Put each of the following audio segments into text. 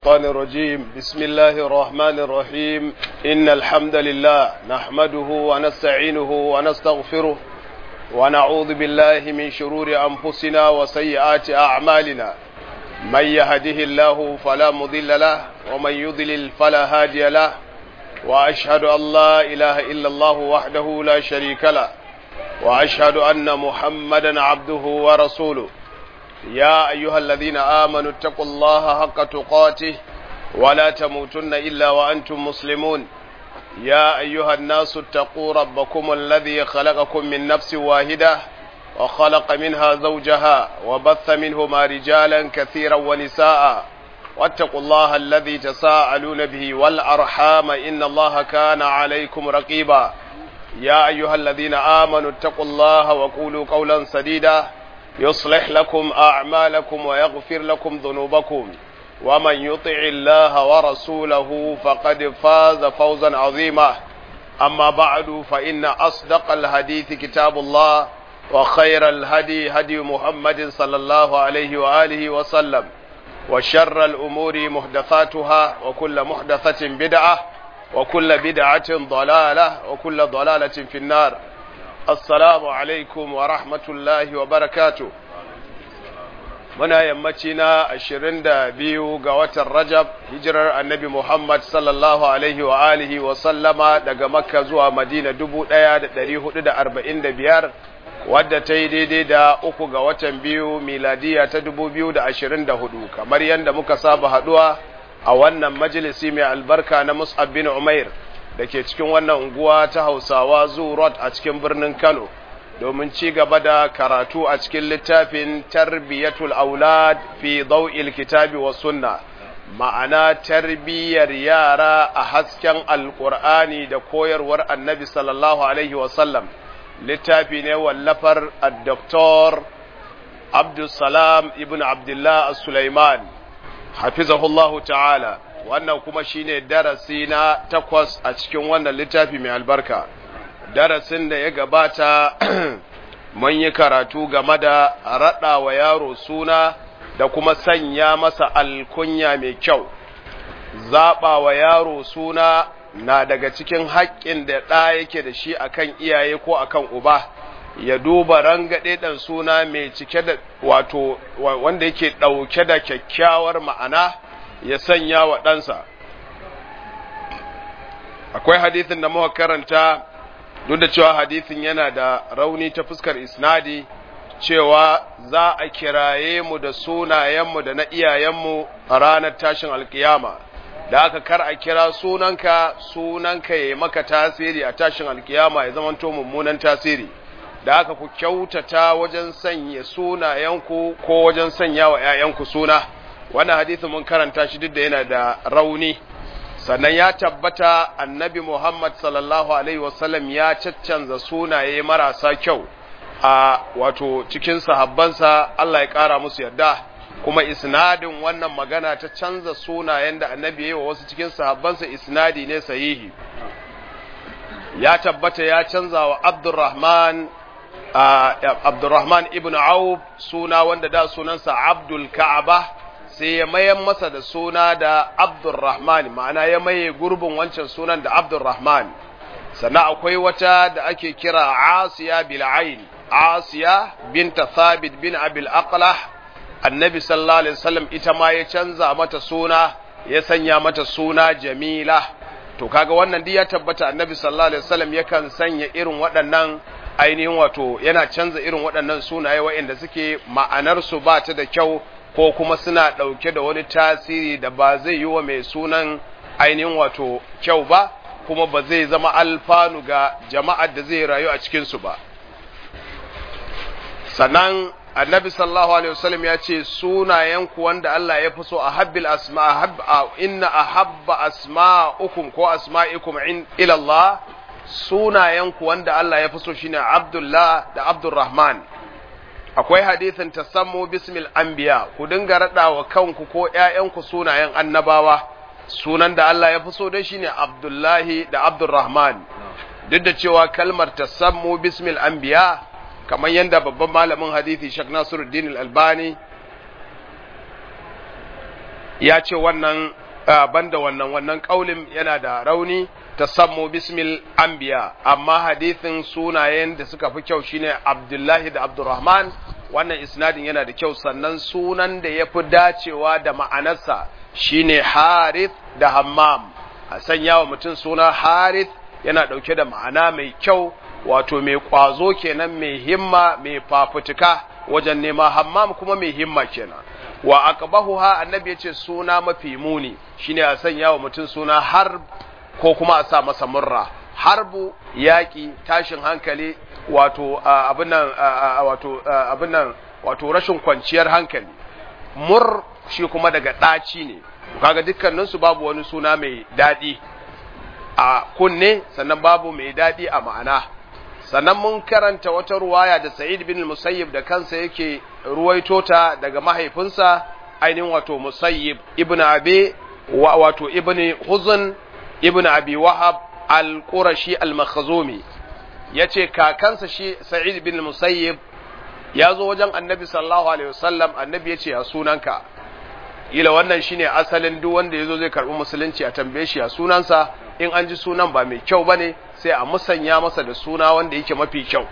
الشيطان الرجيم. بسم الله الرحمن الرحيم. إن الحمد لله نحمده ونستعينه ونستغفره ونعوذ بالله من شرور أنفسنا وسيئات أعمالنا. من يهده الله فلا مضل له ومن يضلل فلا هادي له، وأشهد أن لا إله إلا الله وحده لا شريك له، وأشهد أن محمدا عبده ورسوله. يا أيها الذين آمنوا اتقوا الله حق تقاته ولا تموتن إلا وأنتم مسلمون. يا أيها الناس اتقوا ربكم الذي خلقكم من نفس واحدة وخلق منها زوجها وبث منهما رجالا كثيرا ونساء، واتقوا الله الذي تساءلون به والأرحام إن الله كان عليكم رقيبا. يا أيها الذين آمنوا اتقوا الله وقولوا قولا سديدا يصلح لكم أعمالكم ويغفر لكم ذنوبكم، ومن يطع الله ورسوله فقد فاز فوزا عظيما. أما بعد، فإن أصدق الحديث كتاب الله، وخير الهدي هدي محمد صلى الله عليه وآله وسلم، وشر الأمور محدثاتها، وكل محدثة بدعة، وكل بدعة ضلالة، وكل ضلالة في النار. Assalamu alaikum wa rahmatullahi wa barakatu. Muna yammaci na 22 ga watan Rajab, hijirar annabi Muhammad sallallahu alaihi wa alihi wa sallama daga Makka zuwa Madina 1445, wadda ta yi daidai da 3 ga watan biyu miladiya ta 2024. Kamar yadda muka saba haduwa a wannan majalisi mai albarka na Mus'ab bin Umair da ke cikin wannan unguwa ta Hausawa Zoo Road a cikin birnin Kano, domin ci gaba da karatu a cikin littafin Tarbiyatul Aulad fi Daw'il Kitabi wa Sunna, ma'ana tarbiyyar yara a hasken Alƙur'ani da koyarwar Annabi sallallahu alaihi wa sallam. Littafi ne wallafar Dr. Abdulsalam ibn Abdullah As-Sulaiman hafizahullahu ta'ala. Wannan kuma shine darasi na 8 a cikin wannan littafi mai albarka. Darasin da ya gabata mun yi karatu game da raɗa wa yaro suna da kuma sanya masa alkunya mai kyau. Zaɓa wa yaro suna na daga cikin haƙƙin da ɗa yake da shi akan iyaye ko akan uba. Ya duba rangaɗe ɗan suna mai cike da wato wanda yake ɗauke da kyakkyawar ma'ana ya sanya wa ɗansa. Akwai hadithin da muka karanta, duk da cewa hadithin yana da rauni ta fuskar isnadi, cewa za a kiraye mu da sunayenmu da na iyayenmu a ranar tashin alkiyama. Da aka kar a kira sunanka ya yi maka tasiri a tashin alkiyama, ya zamanto mummunan tasiri. Da aka ku kyautata wajen sanya sunayenku ko wajen sanya wa ‘ya'yanku suna. Wannan hadisi mun karanta shi duk da yana da rauni. Sannan ya tabbata annabi Muhammad sallallahu alaihi wasallam ya caccanza sunaye marasa kyau a wato cikin sahabbansa, Allah ya ƙara musu yarda. Kuma isnadin wannan magana ta canza sunayen da annabi ya yi wa wasu cikin sahabbansa isnadi ne sahihi. Ya tabbata ya canza wa Abdurrahman ibn Auf suna wanda da sunansa Abdul Ka'aba, sai ya mayan masa da suna da Abdurrahman, ma'ana ya maye gurbin wancan sunan da Abdurrahman. Sannan akwai wata da ake kira Asiya bil Ain, Asiya binta Thabit bin Abil Aqlah. Annabi sallallahu alaihi wasallam ita ma ya canza mata suna, ya sanya mata suna Jamila. To kaga wannan duk ya tabbata Annabi sallallahu alaihi wasallam yakan sanya irin waɗannan ainihin wato yana canza irin waɗannan sunaye waɗanda suke ma'anarsu ba ta da kyau, ko kuma suna ɗauke da wani tasiri da ba zai yi wa mai sunan ainihin wato kyau ba, kuma ba zai zama alfanu ga jama'ar da zai rayu a cikinsu ba. Sannan annabi sallallahu alaihi wasallam ya ce sunayenku wanda Allah ya fi so inna ahabba asma'ukum ko asma'ikum ila Allah, sunayenku wanda Allah ya fi so shine Abdullah da Abdurrahman. Akwai hadithin tasammu bismil anbiya, ku dinga rada wa kanku ko ƴaƴanku sunayen annabawa. Sunan da Allah ya fi so dai shine Abdullahi da Abdurrahman. Duk da cewa kalmar tasammu bismil anbiya, kamar yanda babban malamin hadisi Sheikh Nasiruddin Al-Albani ya ce wannan banda wannan kaulin yana da rauni, tasammu bismil anbiya, amma hadithin sunayen da suka fi kyau shine Abdullahi da Abdurrahman, wannan isnadin yana da kyau. Sannan sunan da ya fi dacewa da ma'anarsa shine Harith da Hammam. A sanya wa mutum suna Harith yana ɗauke da ma'ana mai kyau, wato mai ƙwazo kenan, mai himma, mai fafutuka wajen nema. Hammam kuma mai himma kenan. Wa aqbahuha, annabi yace suna mafi muni shine a sanya wa mutum suna Harb ko kuma a sa masa Murra. Harbu yaki, tashin hankali, wato wato rashin kwanciyar hankali. Mur shi kuma daga ɗaci ne. Kaga dukkanin su babu wani suna mai dadi a kunne, sannan babu mai dadi a ma'ana. Sannan mun karanta wata ruwaya da Sa'id bin Musayyib da kansa yake ruwaito ta daga mahaifinsa, ainihin wato Musayyib ibn Abi wato ibn Huzn ibn Abi Wahab al-Qurashi al-Makhzumi, yace kakansa shi Sa'id bin Musayyib ya zo wajen Annabi sallallahu alaihi wasallam. Annabi yace ya sunanka, ila wannan shine asalin duk wanda yazo zai karbi musulunci a tambaye shi ya sunansa. In an ji sunan ba mai kyau bane, sai a musanya masa da suna wanda yake mafi kyau.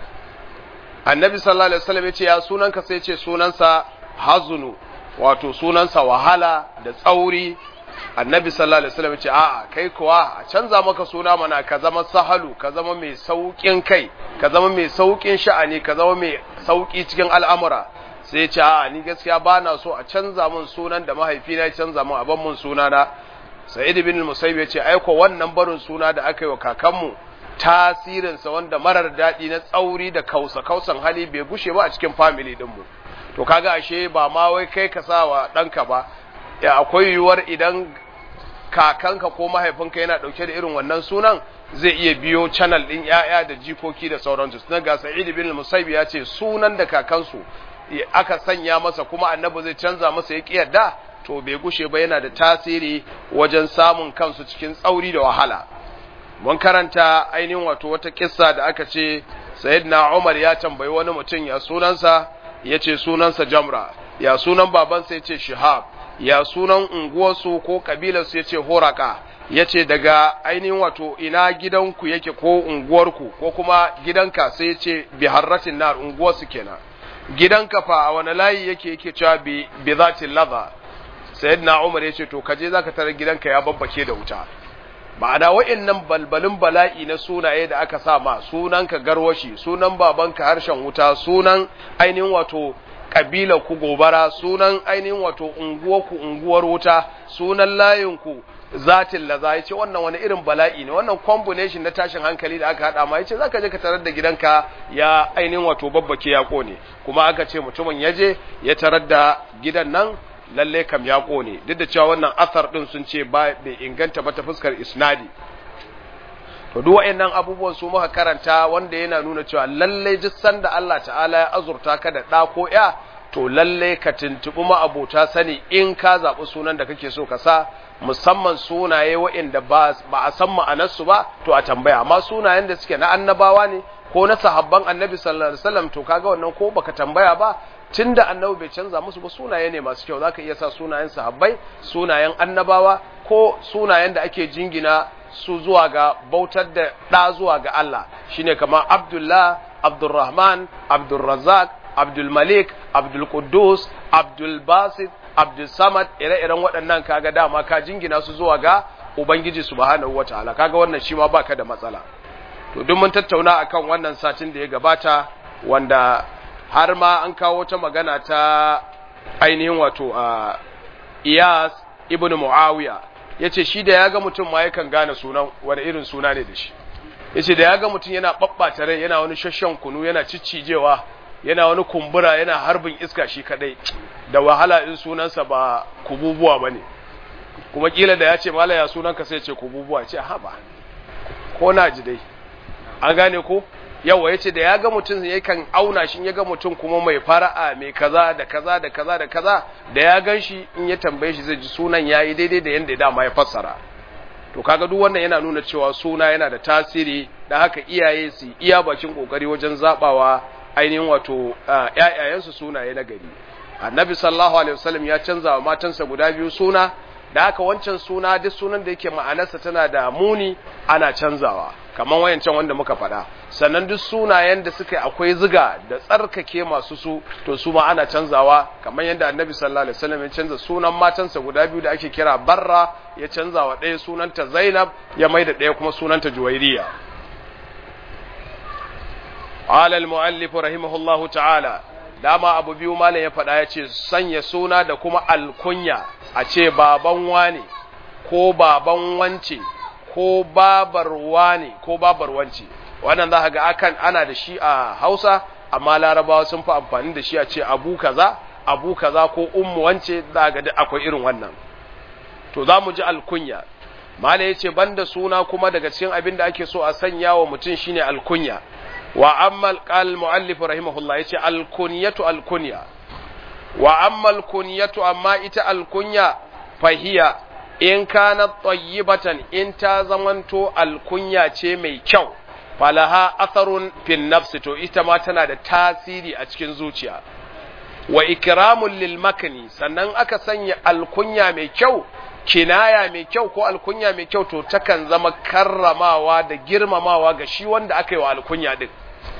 Annabi sallallahu alaihi wasallam yace ya sunanka, sai yace sunansa Hazunu, wato sunansa wahala da tsauri. Annabi sallallahu alaihi wasallam yace a'a, kai kuwa a canza maka suna mana, ka zama Sahalu, ka zama mai saukin kai, ka zama mai saukin sha'ani, ka zama mai sauki cikin al'amura. Sai yace a'a, ni gaskiya bana so a canza mun sunan da mahaifina ya canza mun, a ban mun sunana. Sa'id bin Musayyib yace ai ko wannan barin suna da aka yi wa kakanmu, tasirinsa wanda marar daɗi na tsauri da kausan hali bai gushe ba a cikin family ɗinmu. To kaga ashe ba ma wai kai ka sa wa ɗanka ba, akwai yiwuwar idan kakanka ko mahaifinka yana ɗauke da irin wannan sunan, zai iya biyo channel ɗin ‘ya'ya da jikoki da sauransu. Sunan ga Sa'id bin Musayyib ya ce sunan da kakansu aka sanya masa kuma annabi zai canza masa ya yarda, to bai gushe ba yana da tasiri wajen samun kansu cikin tsauri da wahala. Mun karanta ainihin wato wata kissa da aka ce Sayyidina Umar ya tambayi wani mutum ya sunansa, ya ce sunansa Jamra. Ya sunan babansa, ya ce Shihab. Ya sunan unguwarsu ko kabilarsu, ya ce Horaka. Ya ce daga ainihin wato ina gidanku yake ko unguwarku ko kuma gidanka, sai ya ce Biharratin Nar, unguwarsu kenan. Gidanka fa a wani layi yake cewa bi zatil ladha. Sayyidina Umar ya ce to kaje zaka tarar gidanka ya babbake da wuta. Ma'ana wa'annan balbalin bala'i na sunaye da aka sa ma, sunanka garwashi, sunan babanka harshen wuta, sunan ainihin wato kabila ku gobara, sunan ainihin wato unguwarku unguwar wuta, sunan layinku zatin laza. Yace wannan wani irin bala'i ne, wannan combination na tashin hankali da aka hada ma. Yace zaka je ka tarar da gidanka ya ainihin wato babbake ya kone. Kuma aka ce mutumin yaje ya tarar da gidan nan lalle kam ya kone, duk da cewa wannan asar din sun ce bai inganta ba ta fuskar isnadi. To duk wayannan abubuwan su muka karanta, wanda yana nuna cewa lalle duk sanda Allah ta'ala ya azurta ka da ɗa ko ya, to lalle ka tuntubi ma abota sani in ka zaɓi sunan da kake so ka sa, musamman sunaye wa'inda ba a san ma'anarsu ba, to a tambaya. Amma sunayen da suke na annabawa ne ko na sahabban annabi sallallahu alaihi wasallam, to kaga wannan ko baka tambaya ba, tunda annabi bai canza musu ba, sunaye ne masu kyau. Zaka iya sa sunayen sahabbai, sunayen annabawa, ko sunayen da ake jingina su zuwa ga bautar da ɗa zuwa ga Allah, shine kamar Abdullah, Abdurrahman, Abdurrazzaq, Abdul Malik, Abdul Quddus, Abdul Basit, Abdul Samad. Ire-iren waɗannan kaga dama ka jingina su zuwa ga Ubangiji subhanahu wataala, kaga wannan shi ma baka da matsala. To duk mun tattauna akan wannan satin da ya gabata, wanda har ma an kawo ta magana ta ainihin wato Iyas ibn Muawiya. Yace shi da ya ga mutum ma yakan gane sunan wani irin suna ne da shi. Yace da ya ga mutum yana babbata rai, yana wani shashshan kunu, yana ciccijewa, yana wani kumbura, yana harbin iska shi kadai, da wahala in sunansa ba kububuwa bane. Kuma kila da ya ce mala ya sunanka, sai ya ce kububuwa. Ce haba ko na ji dai, an gane ko. Yawa yace da ya ga mutum yakan auna shi, in ya ga mutum kuma mai fara'a, mai kaza da kaza da kaza da kaza, da ya gan shi in ya tambaye shi zai ji sunan yayi daidai da yanda dama ya fassara. To kaga duk wannan yana nuna cewa suna yana da tasiri, da haka iyaye su iya bakin kokari wajen zabawa ainihin wato ƴaƴayensu sunaye na gari. annabi sallallahu alaihi wasallam ya canza wa matansa guda biyu suna, da haka wancan suna duk sunan da yake ma'anarsa tana da muni ana canzawa kamar wayancan wanda muka faɗa. Sannan duk sunayen da suka akwai ziga da tsarkake masu su to su ma ana canzawa, kamar yadda annabi sallallahu alaihi wasallam ya canza sunan matansa guda biyu da ake kira Barra, ya canza wa ɗaya sunanta Zainab, ya maida ɗaya kuma sunanta Juwairiya. qala al-muallif rahimahullahu ta'ala, dama abu biyu malam ya faɗa, ya ce sanya suna da kuma alkunya, a ce baban wane ko baban wance ko babar wane ko babar wance. Wannan za ka ga ana da shi a Hausa, amma Larabawa sun fi amfani da shi a ce abu kaza ko ummu wance, za ga akwai irin wannan. To za mu ji alkunya. Malam ya ce banda suna kuma daga cikin abin da ake so a sanya wa mutum shine alkunya. Wa amma al-muallif rahimahullah yace al-kunyatu al-kunya, wa amma al-kunyatu, amma ita al-kunya fahiya in kanat tayyibatan, in ta zamanto al-kunya ce mai kyau, falaha atharun fin nafsi, to ita ma tana da tasiri a cikin zuciya. Wa ikramul lil makni, sannan aka sanya al-kunya mai kyau, kinaya mai kyau ko alkunya mai kyau, to takan zama karramawa da girmamawa ga shi wanda aka yi wa alkunya din.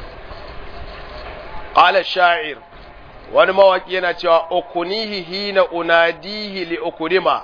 Qala sha'ir, wani mawaki yana cewa ukunihi hina unadihi li ukurima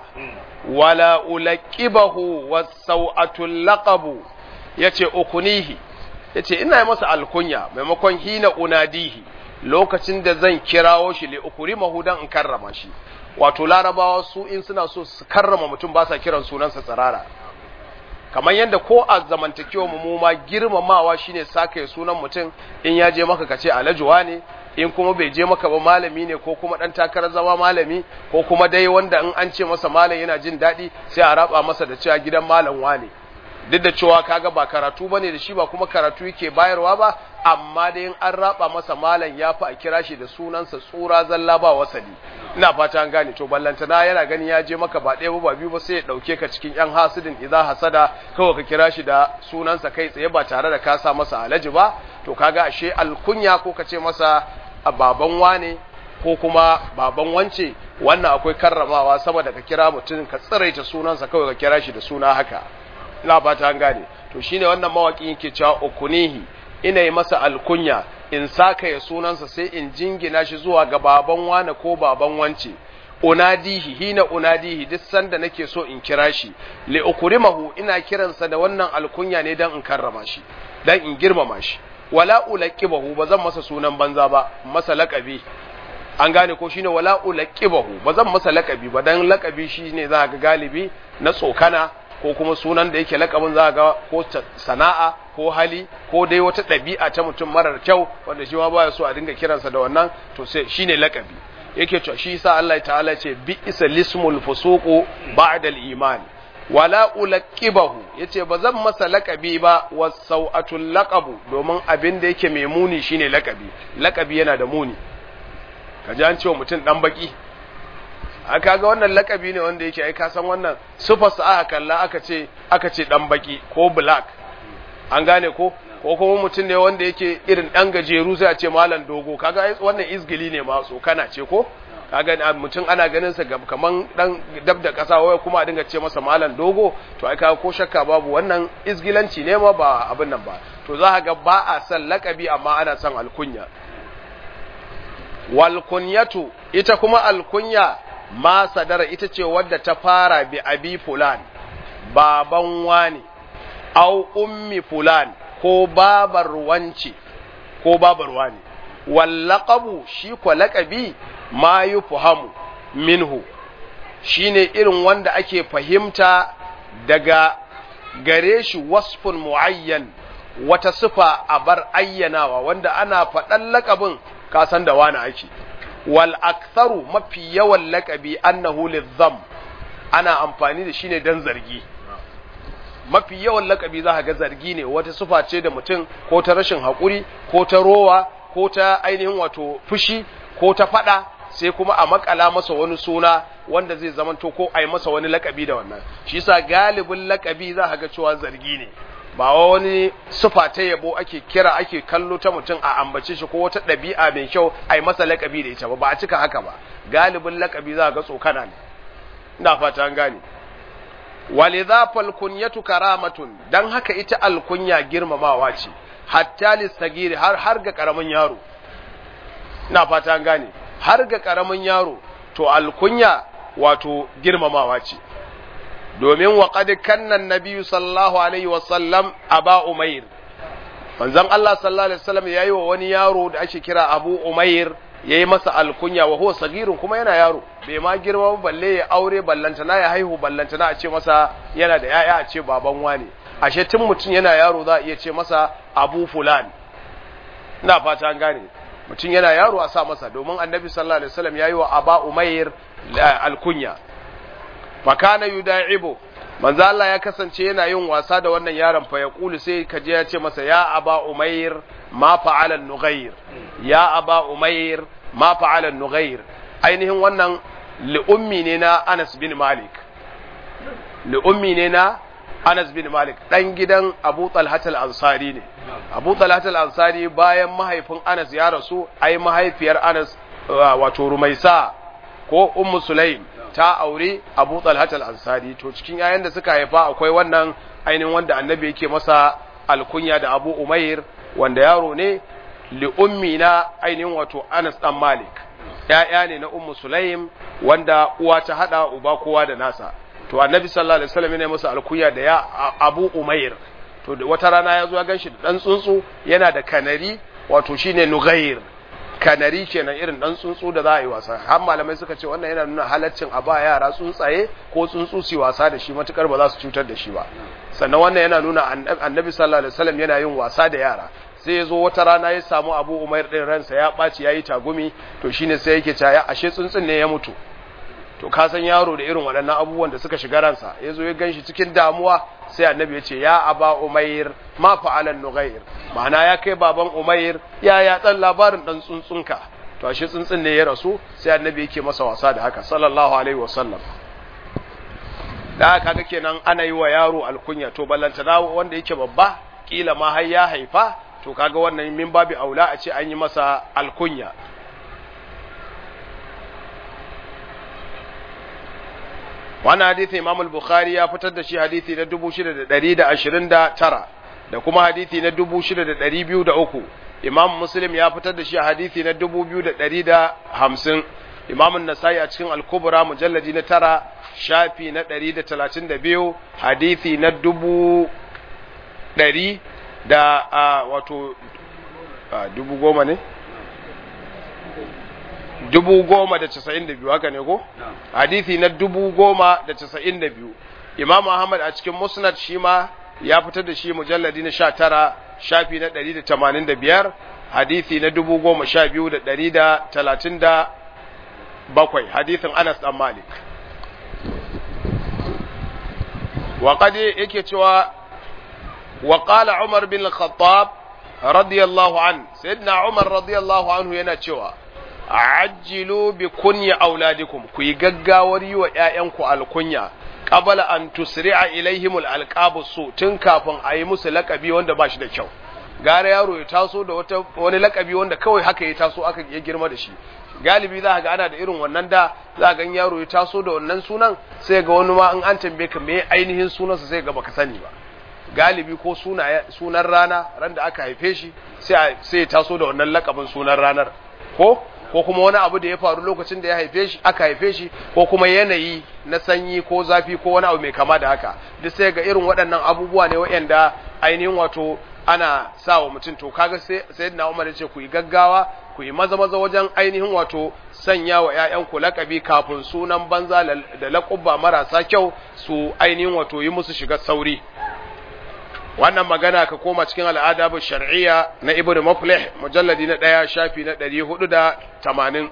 wala ulaqibahu was-sau'atul laqabu. Yace ukunihi, yace ina yi masa alkunya maimakon hina unadihi, lokacin da zan kirawo shi li ukurimahu dan in karrama shi. Wato Larabawa su in suna so su karrama mutum ba sa kiran sunansa tsirara, kamar yadda ko a zamantakewa mu ma girmamawa shine saka sunan mutum, in ya je maka kace alajuwa ne, in kuma bai je maka ba malami ne, ko kuma dan takarar zama malami, ko kuma dai wanda in an ce masa malam yana jin daɗi sai a raba masa da cewa gidan malam wane. Duk da cewa kaga ba karatu bane da shi, ba kuma karatu yake bayarwa ba, amma dai in an raba masa malam ya fi a kira shi da sunansa tsura zalla ba wasali. Ina fata an gane. To ballantana yana gani ya je maka ba ɗaya ba biyu ba, sai ya ɗauke ka cikin yan hasidin idan hasada, kawai ka kira shi da sunansa kai tsaye ba tare da ka sa masa alaji ba. To kaga ashe alkunya, ko ka ce masa baban wane ko kuma baban wance, wannan akwai karramawa saboda ka kira mutum ka tsiraita sunansa, kawai ka kira shi da suna haka. Ina fata an gane. To shine wannan mawaƙin yake cewa ukunihi, ina yi masa alkunya, in saka ya sunansa sai in jingina shi zuwa ga baban wane ko baban wance. Unadihi hina unadihi, duk sanda nake so in kira shi, li ukrimahu, ina kiransa da wannan alkunya ne dan in karrama shi, dan in girmama shi. Wala ulaqibahu, bazan masa sunan banza ba, masa laqabi. An gane ko shine wala ulaqibahu, bazan masa laqabi ba, dan laqabi shine za ga galibi na tsokana, ko kuma sunan da yake lakabin za ga ko sana'a ko hali ko dai wata ɗabi'a ta mutum marar kyau, wanda shi ma baya so a dinga kiransa da wannan, to sai shine lakabi. Yake cewa shi yasa Allah ta'ala ce bi isa lismul fusuqu ba'da al-iman wala ulaqibahu, yace bazan masa lakabi ba, was-sau'atul laqabu, domin abin da yake mai muni shine lakabi. Lakabi yana da muni, kaji an ce mutum dan baki, aka ga wannan lakabi ne wanda yake ai ka san wannan sufarsa aka kalla aka ce dan baki ko black. An gane ko kuma mutum ne wanda yake irin dan gajeru sai a ce malam dogo, kaga wannan izgili ne ma, so kana ce ko kaga mutum ana ganin sa kaman dan dab da kasa, wai kuma a dinga ce masa malam dogo, to ai kaga ko shakka babu wannan izgilanci ne ma, ba abin nan ba. To za ka ga ba a san lakabi, amma ana san alkunya. Wal kunyatu, ita kuma alkunya ma sadara, ita ce wadda ta fara bi abi fulan, baban wani, au ummi fulan, ko babar wance ko babar wani. Wal laqabu, shi ko laqabi ma yufhamu minhu, shine irin wanda ake fahimta daga gare shi, wasfun muayyan, wata sifa a bar ayyanawa, wanda ana faɗan laqabin ka san da wani ake. Wal aktharu, mafi yawan laqabi annahu lidham, ana amfani da shi ne dan zargi. Mafi yawan laqabi za ka ga zargi ne, wata sifa ce da mutum, ko ta rashin hakuri, ko ta rowa, ko ta ainihin wato fushi, ko ta fada, sai kuma a makala masa wani suna wanda zai zamanto, ko ai masa wani laqabi da wannan. Shi yasa galibin laqabi za ka ga cewa zargi ne. ba wani sufa ta yabo ake kira ake kallo ta mutum a ambace shi ko wata ɗabi'a mai kyau ai masa lakabi da ita ba a cika haka ba galibin lakabi za ga tsokana ne ina fata an gane walidha fal kunyatu karamatun dan haka ita alkunya girmamawa ce hatta lisagiri har ga karamin yaro ina fata an gane har ga karamin yaro to alkunya wato girmamawa ce domin wa qad kanna an-nabiy sallallahu alaihi wasallam aba umair manzon Allah sallallahu alaihi wasallam yayi wa wani yaro da ake kira Abu Umair yayi masa alkunya wa huwa sagirun kuma yana yaro bai ma girma balle ya aure ballantana ya haihu ballantana a ce masa yana da yaya a ce baban wani ashe tun mutun yana yaro za a iya ce masa Abu fulan ina fata an gane mutun yana yaro a sa masa domin annabi sallallahu alaihi wasallam yayi wa Aba Umair alkunya fakana yuda'ibu manzo Allah ya kasance yana yin wasa da wannan yaron fa ya kulu sai kaje ya ce masa ya Aba Umair ma fa'ala an-nughayr ya Aba Umair ma fa'ala an-nughayr ainihin wannan li'ummi ne na Anas bin Malik li'ummi ne na Anas bin Malik dan gidan Abu Talha al-Ansari ne Abu Talha al-Ansari bayan mahaifin Anas ya rasu ai mahaifiyar Anas wato Rumaisa ko Ummu Sulaim ta aure Abu Talha al-Ansari to cikin yayan da suka haifa akwai wannan ainihin wanda annabi yake masa alkunya da Abu Umair wanda yaro ne li ummi na ainihin wato Anas dan Malik yaya ne na Ummu Sulaim wanda uwa ta hada uba kowa da nasa to annabi sallallahu alaihi wasallam ne masa alkunya da ya Abu Umair to wata rana ya zo ya ganshi da dan tsuntsu yana da kanari wato shine Nughayr kanari kenan irin dan tsuntsu da za a yi wasa har malamai suka ce wannan yana nuna halaccin a ba yara tsuntsaye ko tsuntsu su wasa da shi matukar ba za su cutar da shi ba sannan wannan yana nuna annabi sallallahu alaihi wasallam yana yin wasa da yara sai ya zo wata rana ya samu Abu Umair din ransa ya ɓaci yayi tagumi to shine sai yake cewa ashe tsuntsun ne ya mutu to ka san yaro da irin waɗannan abubuwan da suka shiga ransa ya zo ya ganshi cikin damuwa sai annabi ya ce ya Aba Umair ma fa'alan Nughayr ma'ana ya kai baban Umair ya dan labarin dan tsuntsunka to ashe tsuntsun ne ya rasu sai annabi yake masa wasa da haka sallallahu alaihi wasallam da kaga kenan ana yi wa yaro alkunya to ballantana wanda yake babba kila ma har ya haifa to kaga wannan min babi aula a ce an yi masa alkunya wannan hadisi Imam al-Bukhari ya fitar da shi hadisi na 6129 da kuma hadisi na 6203 Imam Muslim ya fitar da shi hadisi na 2150 Imam an-Nasa'i a cikin al-Kubra mujalladi na 9 shafi na 132 hadisi na 100 da wato 10,000 ne 10,092 haka ne ko? Hadithi na 10,092 Imam Ahmad a cikin Musnad shi ma ya fitar da shi mujalladi na 19 shafi na 185 hadithi na 12,137 hadithin Anas dan Malik wa qad yake cewa wa qala Umar bin al-Khattab radiyallahu an sayyidina Umar radiyallahu anhu yana cewa ajjilu bi kunya auladikum ku yi gaggawar yi wa ƴaƴanku alkunya qabala an tusri'a ilaihimul alqabu su tun kafin a yi musu lakabi wanda ba shi da kyau gara yaro ya taso da wani lakabi wanda kawai haka ya taso aka ya girma da shi galibi za ga ana da irin wannan da za ga yaro ya taso da wannan sunan sai ga wani ma in an tambaye ka me ainihin sunansa sai ga baka sani ba galibi ko sunan rana ran da aka haife shi sai ya taso da wannan lakabin sunan ranar ko kuma wani abu da ya faru lokacin da ya haife shi aka haife shi ko kuma yanayi na sanyi ko zafi ko wani abu mai kama da haka duk sai ga irin waɗannan abubuwa ne waɗanda ainihin wato ana sa wa mutum to kaga sai sayyidina Umar ya ce ku yi gaggawa ku yi maza wajen ainihin wato sanya wa ƴaƴanku lakabi kafin sunan banza da laƙubba marasa kyau su ainihin wato yi musu shiga sauri wannan magana ka koma cikin al'adabu shar'iyya na Ibn Muflih mujalladi na 1 shafi na 480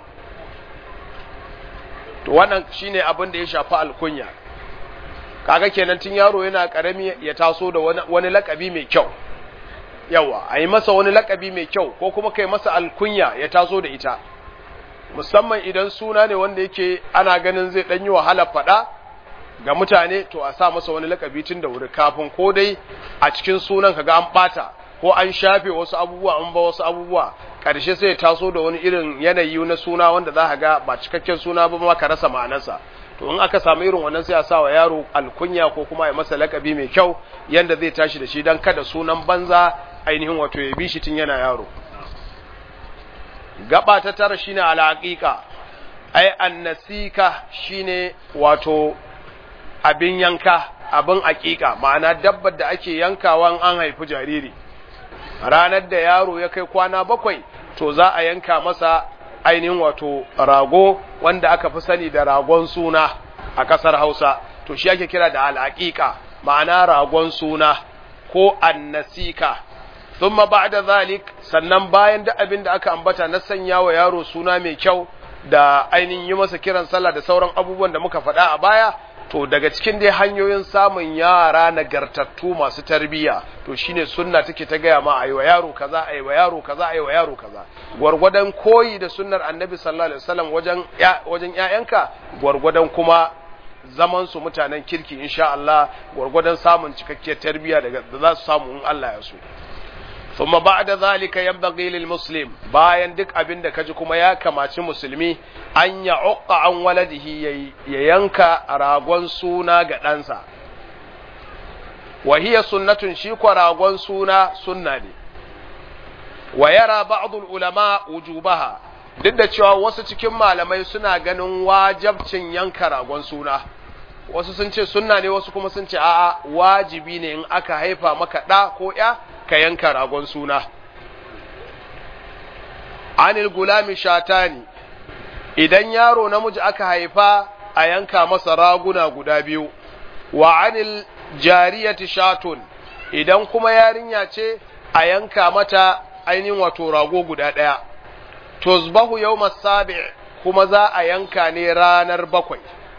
to wannan shine abin da ya shafi alkunya kaga kenan tun yaro yana karami ya taso da wani lakabi mai kyau yawa ayi masa wani lakabi mai kyau ko kuma kai masa alkunya ya taso da ita musamman idan suna ne wanda yake ana ganin zai danyi wahala fada ga mutane to a sa masa wani lakabi tun da wuri kafin ko dai a cikin sunan kaga an bata ko an shafe wasu abubuwa an ba wasu abubuwa ƙarshe sai ya taso da wani irin yanayi na suna wanda za ka ga ba cikakken suna ba ma ka rasa ma'anarsa to in aka samu irin wannan sai a sa wa yaro alkunya ko kuma ya masa lakabi mai kyau yanda zai tashi da shi dan kada sunan banza ainihin wato ya bi shi tun yana yaro. Gaba ta tara shine al-aqiqa ai annasika shine wato abin yanka abin aqiqa ma'ana dabbar da ake yankawa an haifi jariri ranar da yaro ya kai kwana 7 to za a yanka masa ainihin wato rago wanda aka fi sani da ragon suna a kasar Hausa to shi ake kira da al-aqiqa ma'ana ragon suna ko annasika. Thumma ba'da zalik sannan bayan da abin da aka ambata na sanya wa yaro suna mai kyau da ainihin yi masa kiran sallah da sauran abubuwan da muka faɗa a baya to daga cikin dai hanyoyin samun yara nagartattu masu tarbiyya to shine sunna take ta gaya ma ayi wa yaro kaza ayi wa yaro kaza ayi wa yaro kaza gwargwadon koyi da sunnar annabi sallallahu alaihi wasallam wajen ƴaƴanka gwargwadon kuma zaman su mutanen kirki insha Allah gwargwadon samun cikakkiyar tarbiyya da za su samu in Allah ya so. ثم بعد ذلك ينبغي للمسلم bayan duk abin da kaji kuma ya kamaci musulmi an ya uqqa an waladihi ya yanka ragon suna ga ɗansa wa hiya sunnatun shi ko ragon suna sunna ne wa yara ba'd ulama wujubaha duk da cewa wasu cikin malamai suna ganin wajibcin yanka ragon suna wasu sun ce sunna ne wasu kuma sun ce a'a wajibi ne in aka haifa maka ɗa ko ya ka yanka ragon suna. Anil gulami shatani idan yaro namiji aka haifa a yanka masa raguna guda 2 wa anil jariyati shatun idan kuma yarinya ce a yanka mata ainihin wato rago guda 1 tuzbahu yawmas sabi' kuma za a yanka ne ranar 7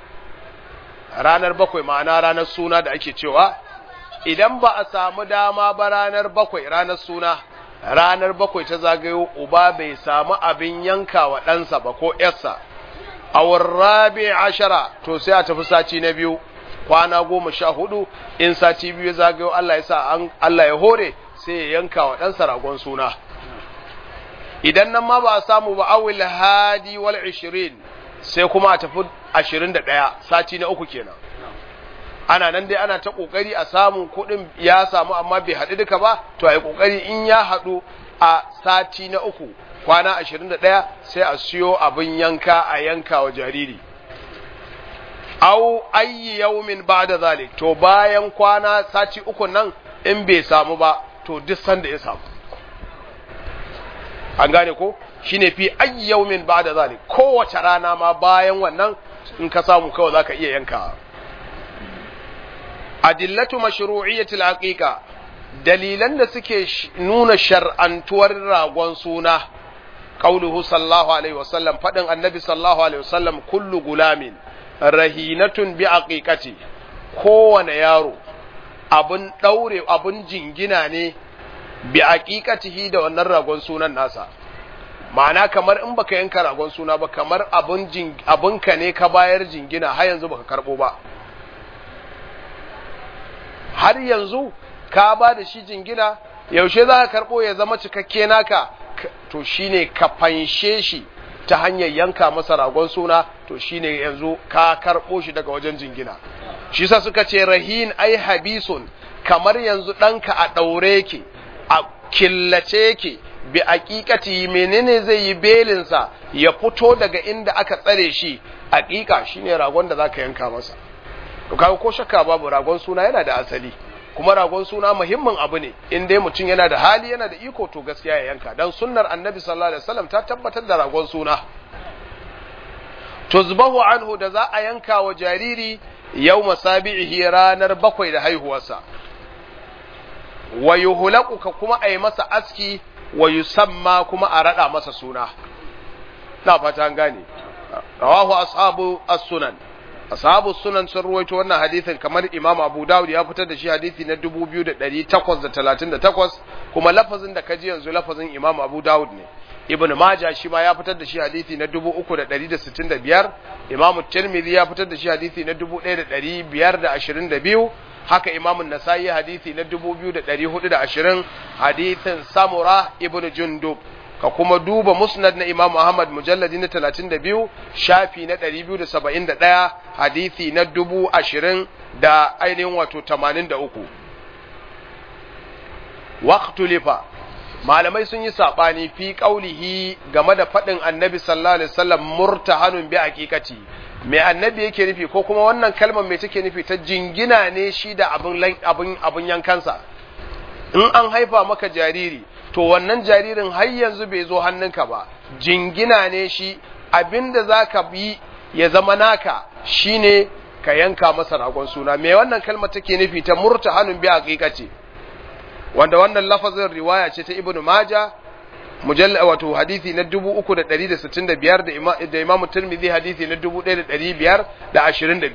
ma'ana ranar suna da ake cewa idan ba a samu dama ba ranar 7 ranar suna ranar 7 ta zagayo uba bai samu abin yanka wa ɗansa ba ko ƴarsa awar rabi 10 to sai a tafi sati na 2 kwana 14 in sati 2 zagayo Allah ya sa Allah ya hore sai ya yanka wa ɗansa ragon suna idan nan ma ba a samu ba awil hadi wal 20 sai kuma a tafi 21 sati na 3 kenan ana nan dai ana ta kokari a samu kudin ya samu amma bai haɗu duka ba to ai kokari in ya haɗu a sati na 3 kwana 21 sai a siyo abin yanka a yanka wa jariri au ayyi yawmin ba'da zalik to bayan kwana sati 3 nan in bai samu ba to duk sanda ya samu an gane ko shine fi ayyi yawmin ba'da zalik kowace rana ma bayan wannan in ka samu kawai zaka iya yanka. Adillatu mashru'iyyatil aqiqa dalilan da suke nuna shar'antuwar ragon suna qauluhu sallallahu alaihi wasallam fadin annabi sallallahu alaihi wasallam kullu gulamin rahinatun bi aqiqati kowane yaro abun daure abun jingina ne bi aqiqatihi da wannan ragon sunan nasa ma'ana kamar in baka yanka ragon suna ba kamar abunka ne ka bayar jingina har yanzu baka karbo ba har yanzu ka ba da shi jingina yaushe za ka karɓo ya zama cikakke naka to shine ka fanshe shi ta hanyar yanka masa ragon suna to shine yanzu ka karɓo shi daga wajen jingina shi sa suka ce rahin ai habisun kamar yanzu ɗanka a ɗaure yake a killace yake bi aqiqati menene zai yi belinsa ya fito daga inda aka tsare shi aqiqa shine ragon da zaka yanka masa to kaga ko shakka babu ragon suna yana da asali kuma ragon suna muhimmin abu ne in dai mutum yana da hali yana da iko to gaskiya ya yanka dan sunnar annabi sallallahu alaihi wasallam ta tabbatar da ragon suna tuzbahu anhu da za a yanka wa jariri yawma sabihi ranar 7 da haihuwarsa wa yuhlaqu kuma ayi masa aski wa yusamma kuma a rada masa suna na fata an gane rawahu ashabu as-sunan ashabu sunan sun ruwaito wannan hadisin kamar Imam Abu Dawud ya fitar da shi hadisi na 2838 kuma lafazin da kaji yanzu lafazin Imam Abu Dawud ne ibn majah shi ma ya fitar da shi hadisi na 3165, imamu tirmidhi ya fitar da shi hadisi na 1522, haka imamu nasa'i hadisi na 2420 hadisin samura ibn jundub. ka kuma duba musnad na imamu ahmad mujalladi na 32 shafi na 271 hadisi na 20,000 da ainihin wato 83. waqtulifa malamai sun yi sabani fi qaulihi game da fadin annabi sallallahu alaihi wasallam murtahanun bi haqiqati, me annabi yake nufi ko kuma wannan kalmar me take nufi ta jingina ne shi da abun yankansa. In an haifa maka jariri to wannan jaririn har yanzu bai zo hannunka ba, jingina ne shi, abinda zaka bi ya zama naka shine ka yanka masa ragon suna. me wannan kalmar take nufi ta murtahanun bi haqiqati, wanda wannan lafazin riwaya ce ta Ibn Majah wato hadisi na 3165 da Imam Tirmidhi hadisi na 1522.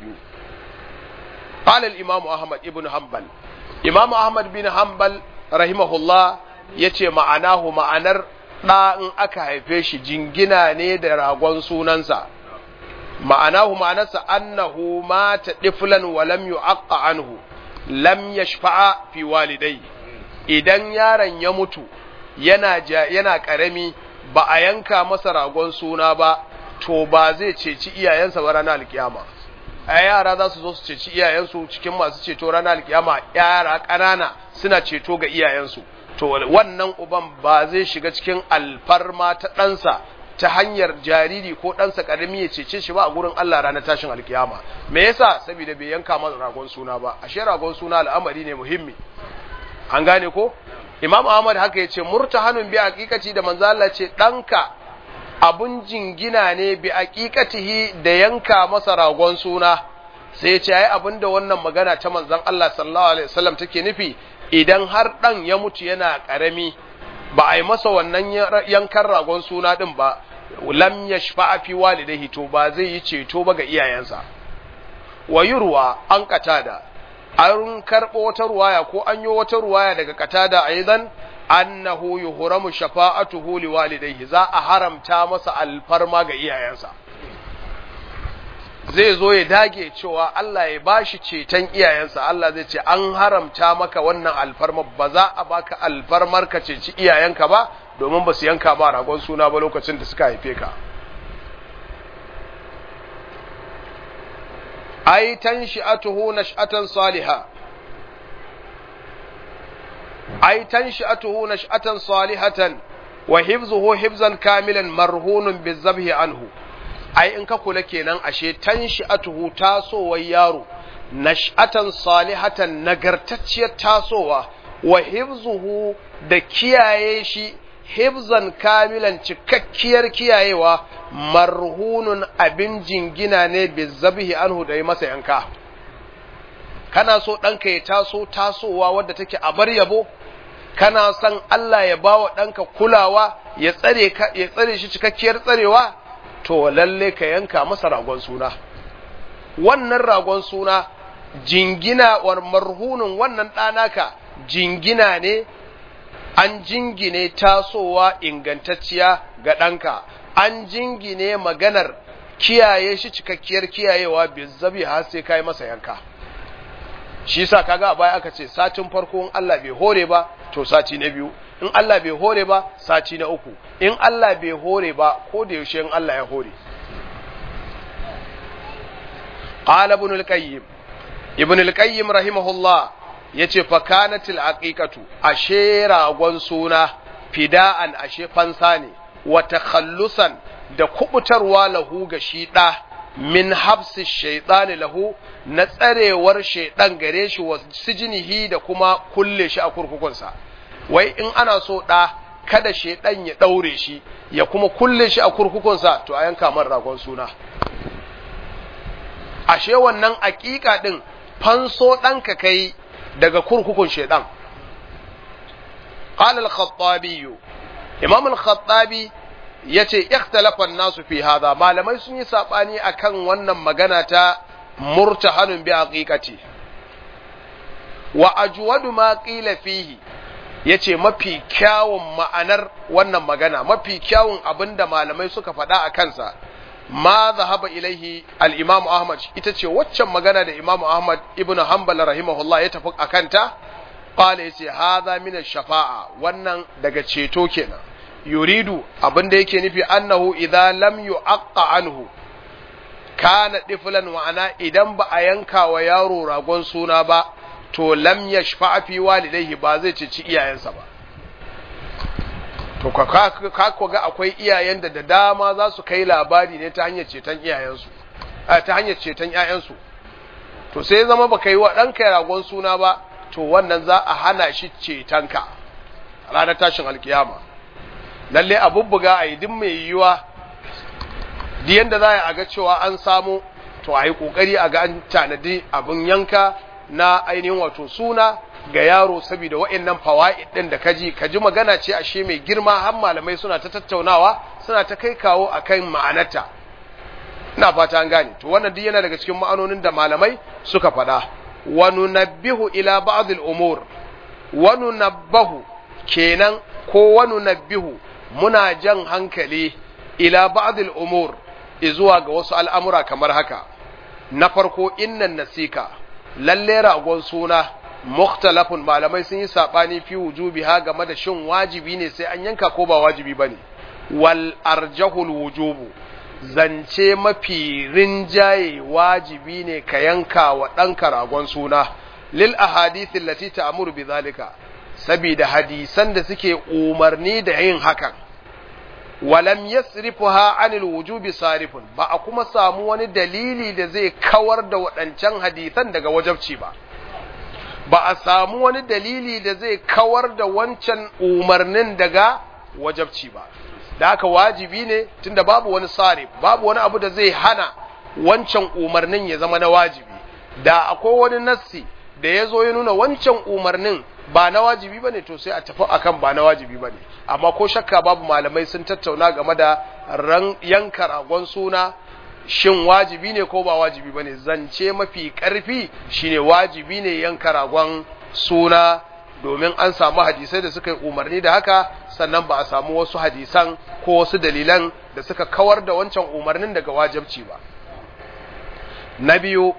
قال الإمام أحمد ابن حنبل Imam Ahmad bin Hanbal rahimahullah yace ma'anahu ma'anar da in aka haife shi jingina ne da ragon sunansa. Ma'anahu ma'anarsa annahu mata diflan wa lam yu'aqqa anhu lam yashfa'a fi walidai. Idan yaron ya mutu yana karami ba a yanka masa ragon suna ba, to ba zai ceci iyayensa ba ranar alkiyama. A yara za su zo su ceci iyayensu, cikin masu ceto ranar alkiyama yara ƙanana suna ceto ga iyayensu, to wannan uban ba zai shiga cikin alfarma ta ɗansa ta hanyar jariri ko ɗansa ƙarami ya cece shi ba a gurin Allah ranar tashin alkiyama. Me yasa? Saboda bai yanka masa ragon suna ba. Ashe ragon suna al'amari ne muhimmi, an gane ko? Imam Ahmad haka yace murtahanun bi haqiqati, da manzo Allah ce ɗanka abun jingina ne bi haqiqatihi da yanka masa ragon suna. Sai ya ce ai abinda wannan magana ta manzon Allah sallallahu alaihi wasallam take nufi, idan har dan ya mutu yana karami ba a yi masa wannan yankan ragon suna din ba, lam yashfa fi walidayhi, to ba zai yi ceto ba ga iyayensa. Wa yurwa an qatada, an karbo wata ruwaya ko an yi wata ruwaya daga qatada aidan annahu yuhramu shafa'atuhu liwalidayhi, za a haramta masa alfarma ga iyayensa. Zai zo ya dage cewa Allah ya bashi ceton iyayensa, Allah zai ce an haramta maka wannan alfarma, ba za a baka alfarmar ka ceci iyayenka ba, domin ba su yanka ba ragon suna ba lokacin da suka haife ka. Ai tanshi'atuhu nash'atan salihah, ai tanshi'atuhu nash'atan salihatan wa hifzuhu hifzan kamilan marhunun bizabhi anhu. Ai in ka kula kenan ashe tanshi'atuhu tasowar yaro nash'atan salihatan nagartacciyar tasowa, wa hifzuhu da kiyaye shi hifzan kamilan cikakkiyar kiyayewa marhunun abin jingina ne bizabhi anhu da yi masa yanka. Kana so ɗanka ya tasowa wadda take a bar yabo, kana son Allah ya bawa ɗanka kulawa ya tsare shi cikakkiyar tsarewa, to lalle ka yanka masa ragon suna. Wannan ragon suna jingina wa marhunun, wannan ɗanaka jingina ne, an jingine tasowa ingantacciya ga ɗanka, an jingine maganar kiyaye shi cikakkiyar kiyayewa bizzabi har sai kai masa yanka. Shi sa kaga a baya aka ce satin farko in Allah bai hore ba to sati na biyu, in Allah bai hore ba sati na uku, in Allah bai hore ba ko da yaushe in Allah ya hore. Qala ibn al-qayyim rahimahullah yace fa kanatil aqiqatu, ashe ragon suna fida'an, ashe fansa ne, wa takhallusan da kubutarwa lahu ga shi da min habsi shaytani lahu, na tsarewar shaydan gare shi, wa sijinihi da kuma kulle shi a kurkukunsa. Wai in ana so da kada shaydan ya daure shi ya kuma kulle shi a kurkukunsa, to a yanka man ragon suna. Ashe wannan aqiqa din fanso danka kai daga kurkukun shaydan. Qala al-Khattabi, Imam al-Khattabi yace ikhtalafa an-nasu fi hadha, malamai sun yi sabani akan wannan magana ta murtahanun bi haqiqati. Wa ajwadu ma qila fihi, yace mafi kyawun ma'anar wannan magana, mafi kyawun abinda malamai suka faɗa a kansa, ma zahaba ilaihi al-Imam Ahmad, ita ce waccan magana da Imam Ahmad ibn Hanbal rahimahullah ya tafi akanta. Qala yace hadha min ash-shafa'a, wannan daga ceto kenan. Yuridu abinda yake nufi annahu idza lam yu'aqqa anhu kana diflan, ma'ana idan ba a yanka wa yaro ragon suna ba to lam yashfa'a fi walidayhi, ba zai cici iyayensa ba. To ka ga akwai iyayen da dama za su kai labari ne ta hanyar ceton iyayensu, ta hanyar ceton ƴaƴansu. To sai zama ba kai wa ɗanka ragon suna ba, to wannan za a hana shi cetonka ranar tashin alkiyama. Lalle a bubbuga a yi duk mai yiwuwa, duk yanda za a ga cewa an samu, to a yi ƙoƙari a ga an tanadi abin yanka na ainihin wato suna ga yaro, saboda wa'annan fawaid din da kaji magana ce ashe mai girma, har malamai suna ta tattaunawa, suna ta kai kawo akan ma'anarta. Ina fata an gane. To wannan duk yana daga cikin ma'anonin da malamai suka faɗa. Wa nunabbihu ila ba'd al-umur, wa nunabbahu kenan ko wa nunabbihu, muna jan hankali ila ba'd al-umur, izuwa ga wasu al'amura kamar haka. Na farko, innan nasika, lalle ragon suna mukhtalafun, malamai sun yi sabani fi wujubiha game da shin wajibi ne sai an yanka ko ba wajibi bane. Wal arjahul wujubu, zance mafi rinjaye wajibi ne ka yanka wa ɗanka ragon suna, lil ahadith allati ta'muru bidhalika, saboda hadisan da suke umarni da yin hakan. Walam yasrifuha anil wujubi sarifun, ba a kuma samu wani dalili da zai kawar da waɗancan hadisan daga wajabci ba. Ba a samu wani dalili da zai kawar da wancan umarnin daga wajabci ba. Da haka wajibi ne, tunda babu wani sarif, babu wani abu da zai hana wancan umarnin ya zama na wajibi. Da akwai wani nassi da ya zo ya nuna wancan umarnin ba na wajibi ba ne, to sai a tafi akan ba na wajibi ba ne. Amma ko shakka babu, malamai sun tattauna game da yanka ragon suna, shin wajibi ne ko ba wajibi ba ne. Zance mafi ƙarfi shine wajibi ne yanka ragon suna, domin an samu hadisai da suka yi umarni da haka, sannan ba a samu wasu hadisan ko wasu dalilan da suka kawar da wancan umarnin daga wajibci ba. Na biyu,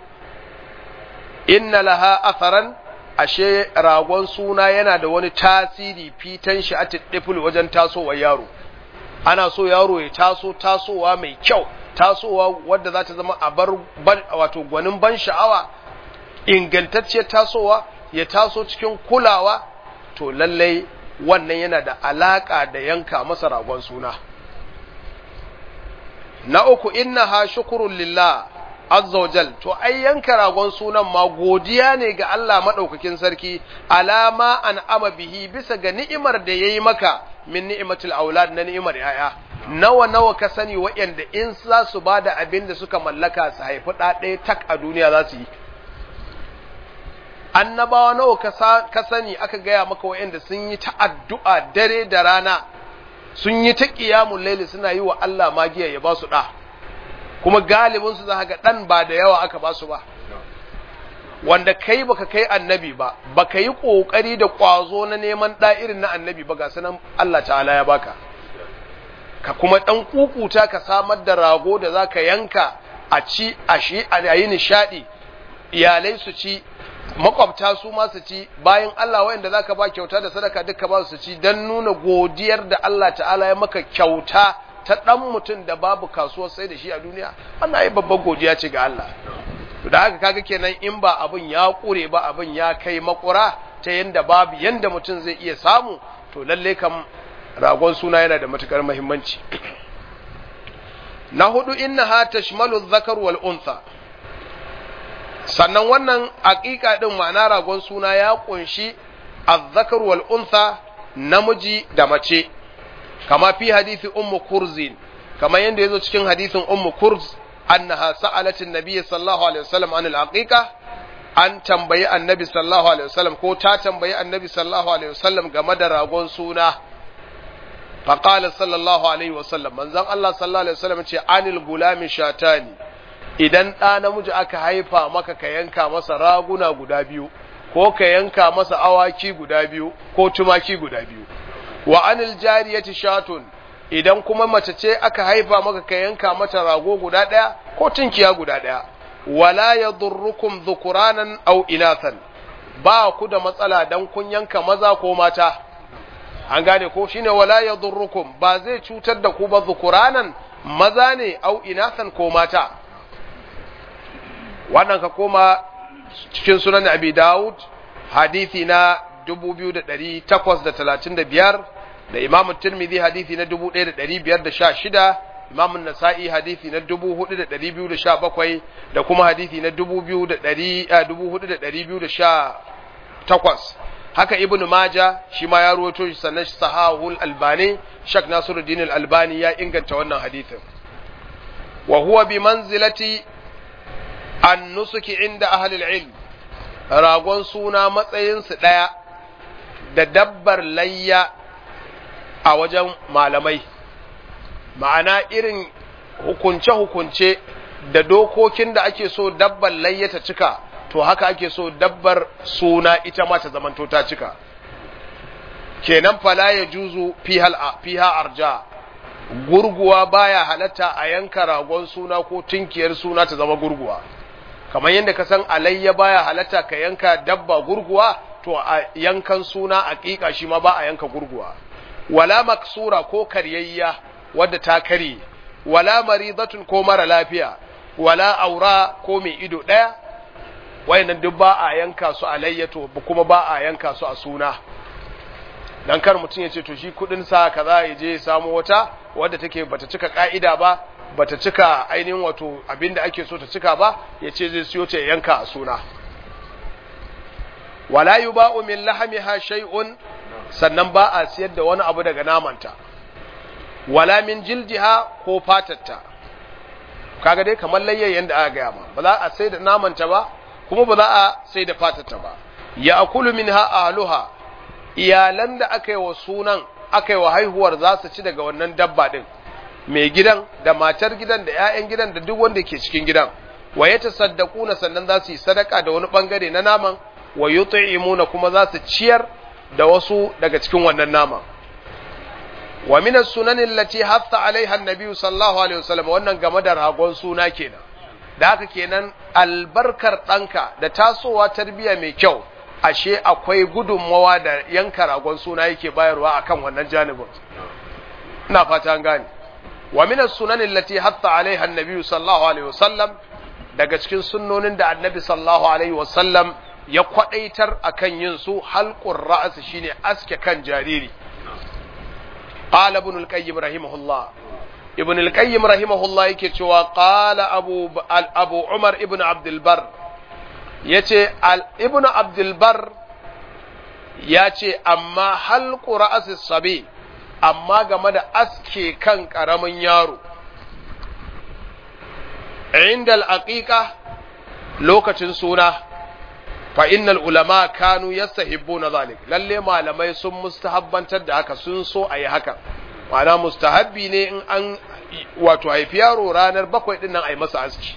inna laha atharan, ashe ragon suna yana da wani tasiri fitan shi a tiddiful wajen tasowar yaro. Ana so yaro ya tasowa mai kyau, tasowa wadda za ta zama a wato gwanin ban sha'awa, ingantacciyar tasowa, ya taso cikin kulawa, to lallai wannan yana da alaka da yanka masa ragon suna. Na uku, innaha shukrun lillah azza wajal, to ai yanka ragon sunan ma godiya ne ga Allah madaukakin sarki, alama an ama bihi, bisa ga ni'imar da yayi maka, min ni'matul aulad, na ni'imar yaya. Nawa ka sani waɗanda in za su bada abin da suka mallaka su haifi ɗaya tak a duniya za su yi. Annabawa nawa ka sani aka gaya maka waɗanda sun yi ta addu'a dare da rana, sun yi ta qiyamul layli, suna yi wa Allah magiya ya ba su ɗa, kuma galibin su za ga ɗan ba da yawa aka ba su ba. Wanda kai baka kai annabi ba, baka yi kokari da kwazo na neman ɗa irin na annabi ba, ga sanan Allah ta'ala ya baka. Ka kuma ɗan kukuta ka samar da rago da zaka yanka a ci, a shi, a yi nishaɗi, iyalai su ci, makwabta su ma su ci, bayan Allah wa'anda zaka ba kyauta da sadaka duka ba su ci, dan nuna godiyar da Allah ta'ala ya maka kyauta ta ɗan mutum da babu kasuwar sai da shi a duniya. Wannan ai babban godiya ce ga Allah. Da haka kaga kenan in ba abin ya kure ba, abin ya kai makura ta yanda babu yanda mutum zai iya samu, to lalle kam ragon suna yana da matukar muhimmanci. Na hudu, innaha tashmalu dhakar wal untha, sannan wannan aqiqa din ma'ana ragon suna ya kunshi az-zakar wal untha, namiji da mace, kama fi hadisi ummu kurzin, kama yanda yazo cikin hadisin ummu kurz, annaha sa'alat an-nabiy sallallahu alaihi wasallam anil aqiqa, an tambayi annabi sallallahu alaihi wasallam, ko ta tambayi annabi sallallahu alaihi wasallam game da ragon suna. Faqala sallallahu alaihi wasallam, manzon Allah sallallahu alaihi wasallam ce, anil gulami shatani, idan ɗa namiji aka haifa maka ka yanka masa raguna guda biyu. ko ka yanka masa awaki guda biyu ko tumaki guda biyu. Wa anil jariyati shatun, idan kuma mace ce aka haifa maka ka yanka mata rago guda ɗaya ko tunkiya guda ɗaya. Wala yadurrukum dhukuranan aw inathan, ba ku da matsala dan kun yanka maza ko mata. An gane ko shine wala yadurrukum, ba zai cutar da ku ba dhukuranan maza ne aw inathan ko mata. Wannan ka koma cikin sunan Abi Dawud hadisi na 2835 da Imam Tirmidhi hadisi na 1516, Imam Nasa'i hadisi na 4217 da kuma hadisi na 4218. Haka Ibn Majah shi ma ya rawaito shi, sannan Sahihul Albani, Sheikh Nasiruddin Al-Albani ya inganta wannan hadisin. Wa huwa bi manzilati an-nusuki inda ahli al-ilm, ragon suna matsayinsu ɗaya da dabbar layya a wajen malamai, ma'ana irin hukunce-hukunce da dokokin da ake so dabbar layya ta cika, to haka ake so dabbar suna ita ma ta zamanto ta cika. Kenan fala ya juzu fiha arja, gurguwa baya halatta a yanka ragon suna ko tinkiyar suna ta zama gurguwa. Kamar yadda ka san alayya baya halatta ka yanka dabba gurguwa, to a yankan suna aƙiƙa shi ma ba a yanka gurguwa. Wala maksura ko karyayya wadda ta karye, wala maridatun ko mara lafiya, wala aura ko mai ido ɗaya, wayannan duk ba a yanka su alayya, to kuma ba a yanka su a suna. Dan kar mutum ya ce to shi kudin sa kaza ya je ya samu wata wadda take bata cika ka'ida ba, bata cika ainihin wato abinda ake so ta cika ba, ya ce zai siyo ta yanka a suna. Wala yuba'u min lahmiha shay'un, sannan ba a siyar da wani abu daga namanta. Wala min jildiha ko fatatta. Kaga dai kamar layyayen da aka gaya ma, ba za a sai da namanta ba, kuma ba za a sai da fatatta ba. Ya akulu minha ahluha, iyalan da aka yi wa sunan, aka yi wa haihuwar za su ci daga wannan dabba din. Mai gidan da matar gidan da ‘ya'yan gidan da duk wanda ke cikin gidan, wa ya tasaddaquna, sannan za su yi sadaka da wani bangare na naman, wa yut'imuna, kuma za su ciyar da wasu daga cikin wannan naman. Wa min as-sunani allati hatta alaiha an-nabi sallallahu alaihi wasallam, wannan game da ragon suna kenan. Da haka kenan albarkar ɗanka da tasowa tarbiyya mai kyau, ashe akwai gudunmawa da yanka ragon suna yake bayarwa akan wannan janibin. Ina fata an gane. Wa min as-sunan allati hatta alaiha an-nabi sallallahu alaihi wasallam, daga cikin sunnonin da annabi sallallahu alaihi wasallam ya kwadaitar akan yin su, halqur ra's, shine aske kan jariri. Qala ibn al-qayyim rahimahullah, ibn al-qayyim rahimahullah yake cewa qala abu umar ibn abd al-bar, yace ibn abd al-bar yace amma halqu ra's as-sabi, amma game da aske kan ƙaramin yaro inda al'aƙiƙa lokacin suna, fa innal ulama kanu yastahibbuna zalik, lalle malamai sun mustahabbantar da haka, sun so a yi haka, ma'ana mustahabbi ne in an wato haifi yaro ranar 7 din nan a yi masa aski.